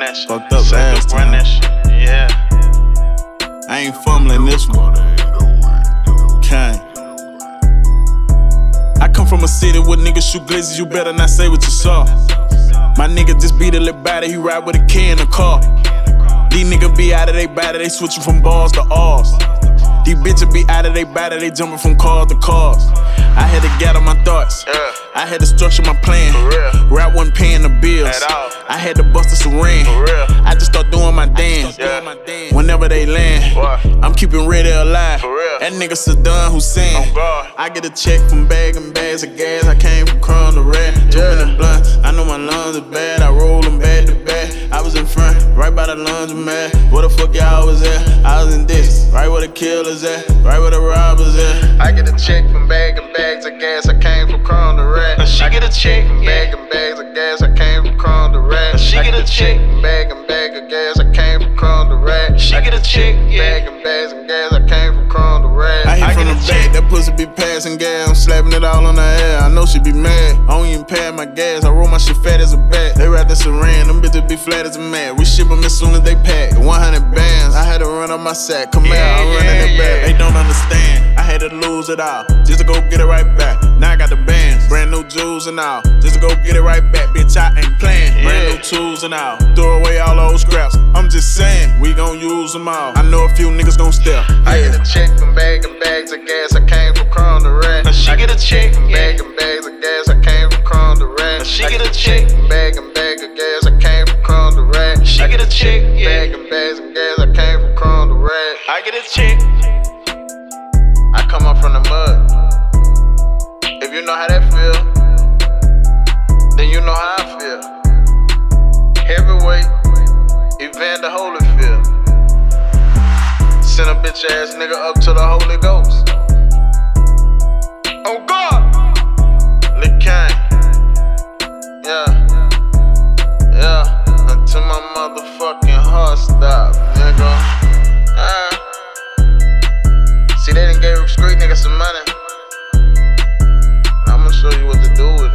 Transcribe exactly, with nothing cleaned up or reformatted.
that shit. Fucked up Set last up, run that shit. Yeah. I ain't fumbling this one. Kang. I come from a city where niggas shoot glizzies, you better not say what you saw. My nigga just beat a little body, he ride with a key in a car. These niggas be out of they body, they switching from bars to R's. These bitches be out of they body, they jumping from cars to cars. I had to gather my thoughts, Yeah. I had to structure my plan. For real. Rap wasn't paying the bills, At all. I had to bust a syringe. For real. I just start doing my dance. Yeah. Whenever they land, What? I'm keeping ready alive. For real. That nigga Saddam Hussein. Oh God. I get a check from bag and bags of gas. I came from crumb to rat. Two Yeah. minute blunt. I know my lungs are bad. I roll them bad to bad. I was in front, right by the laundromat. Where the fuck y'all was at? I was in this, right where the killers at, right where the robbers at. I get a check from bag and bags of gas. I came from crumb to rat. She I get a check from yeah. bag and bags of gas. I came from crumb to rat. She I get a check. from bag and bag of gas. I came from crumb to rat. She I get a check, yeah. Bag and bags and gas. I came from crumb to rat. I hit I from get the a back. check. That pussy be passing gas. I'm slapping it all on her hair. I know she be mad. I don't even pad my gas. I roll my shit fat as a bat. They ride the saran. Them bitches be flat as a mat. We ship them as soon as they pack. one hundred bands. I had to run on my sack. Come Yeah, out, I'm yeah, running it back. yeah. They don't understand. I had to lose it all just to go get it right back. Now I got the bands, brand new jewels and all, just to go get it right back. Bitch, I ain't playing. Brand Yeah. new tools and all. Throw away all those scraps. I'm just saying, we gon' use them all. I know a few niggas gon' step. I get a check from bag and bags of gas. I came from crumb to rat. She get a check, yeah. Bag and bags of gas. I came from crumb to rat. She I get a check. Bag and bag of gas. I came from crumb to rat. She get a check, yeah. Bag and bags of gas. I came from crumb to rat. I get a check. I come up from the mud. If you know how that feel, then you know how I feel. Heavyweight, Evander Holyfield. Send a bitch ass nigga up to the Holy Ghost. Oh God! Lil Kang. Yeah. Yeah. Until my motherfucking heart stop, nigga. Ah. See, they done gave street niggas some money. I'ma show you what to do with it.